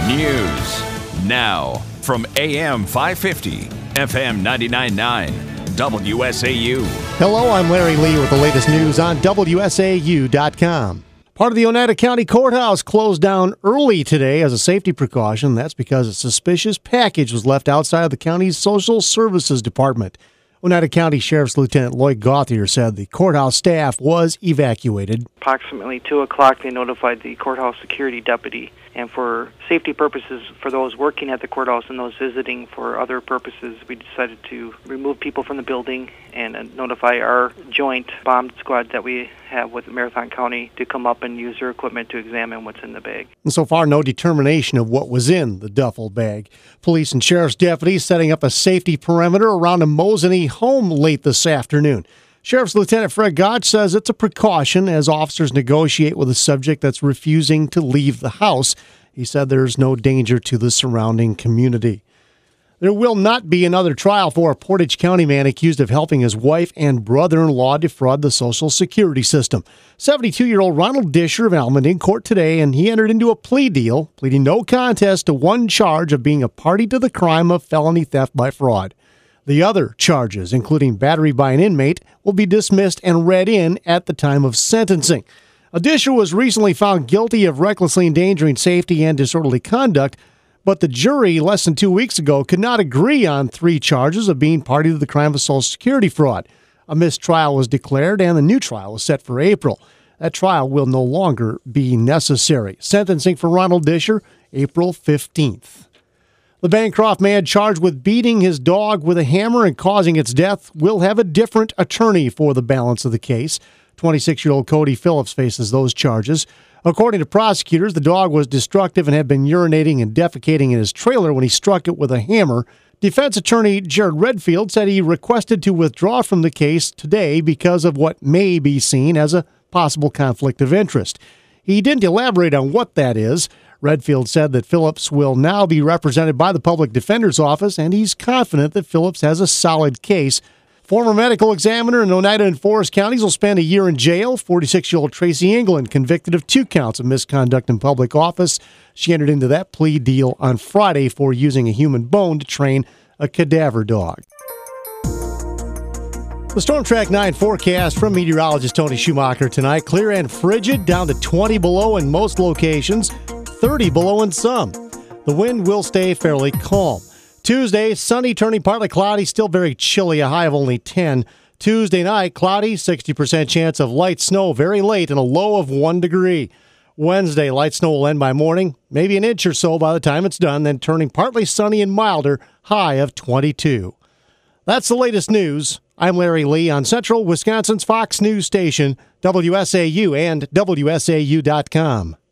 News now from AM 550, FM 99.9, WSAU. Hello, I'm Larry Lee with the latest news on WSAU.com. Part of the Oneida County Courthouse closed down early today as a safety precaution. That's because a suspicious package was left outside of the county's Social Services Department. Oneida County Sheriff's Lieutenant Lloyd Gauthier said the courthouse staff was evacuated. Approximately 2 o'clock, they notified the courthouse security deputy. And for safety purposes, for those working at the courthouse and those visiting for other purposes, we decided to remove people from the building and notify our joint bomb squad that we have with Marathon County to come up and use their equipment to examine what's in the bag. And so far, no determination of what was in the duffel bag. Police and sheriff's deputies setting up a safety perimeter around a Mosinee home late this afternoon. Sheriff's Lieutenant Fred Gotch says it's a precaution as officers negotiate with a subject that's refusing to leave the house. He said there's no danger to the surrounding community. There will not be another trial for a Portage County man accused of helping his wife and brother-in-law defraud the Social Security system. 72-year-old Ronald Disher of Almond in court today, and he entered into a plea deal, pleading no contest to one charge of being a party to the crime of felony theft by fraud. The other charges, including battery by an inmate, will be dismissed and read in at the time of sentencing. Disher was recently found guilty of recklessly endangering safety and disorderly conduct, but the jury less than 2 weeks ago could not agree on 3 charges of being party to the crime of Social Security fraud. A mistrial was declared, and the new trial is set for April. That trial will no longer be necessary. Sentencing for Ronald Disher, April 15th. The Bancroft man charged with beating his dog with a hammer and causing its death will have a different attorney for the balance of the case. 26-year-old Cody Phillips faces those charges. According to prosecutors, the dog was destructive and had been urinating and defecating in his trailer when he struck it with a hammer. Defense attorney Jared Redfield said he requested to withdraw from the case today because of what may be seen as a possible conflict of interest. He didn't elaborate on what that is. Redfield said that Phillips will now be represented by the Public Defender's Office, and he's confident that Phillips has a solid case. Former medical examiner in Oneida and Forest counties will spend a year in jail. 46-year-old Tracy England convicted of 2 counts of misconduct in public office. She entered into that plea deal on Friday for using a human bone to train a cadaver dog. The Storm Track 9 forecast from meteorologist Tony Schumacher tonight. Clear and frigid, down to 20 below in most locations, 30 below in some. The wind will stay fairly calm. Tuesday, sunny, turning partly cloudy, still very chilly, a high of only 10. Tuesday night, cloudy, 60% chance of light snow very late and a low of 1 degree. Wednesday, light snow will end by morning, maybe an inch or so by the time it's done, then turning partly sunny and milder, high of 22. That's the latest news. I'm Larry Lee on Central Wisconsin's Fox News Station, WSAU and WSAU.com.